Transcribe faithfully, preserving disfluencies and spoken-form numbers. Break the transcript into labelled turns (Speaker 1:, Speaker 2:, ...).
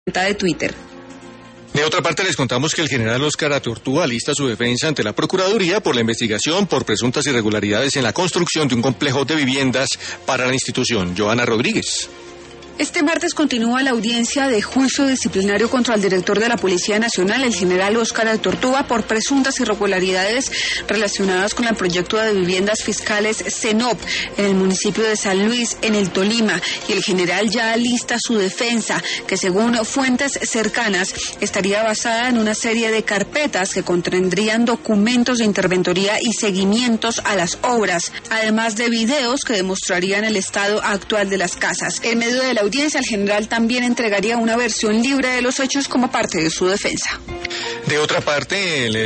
Speaker 1: de Twitter.
Speaker 2: De otra parte, les contamos que el general Óscar Atortúa alista su defensa ante la Procuraduría por la investigación por presuntas irregularidades en la construcción de un complejo de viviendas para la institución. Joana Rodríguez.
Speaker 1: Este martes continúa la audiencia de juicio disciplinario contra el director de la Policía Nacional, el general Óscar Atortúa, por presuntas irregularidades relacionadas con el proyecto de viviendas fiscales CENOP en el municipio de San Luis, en el Tolima. Y el general ya alista su defensa, que según fuentes cercanas estaría basada en una serie de carpetas que contendrían documentos de interventoría y seguimientos a las obras, además de videos que demostrarían el estado actual de las casas. En medio de la audiencia, el general también entregaría una versión libre de los hechos como parte de su defensa.
Speaker 2: De otra parte, el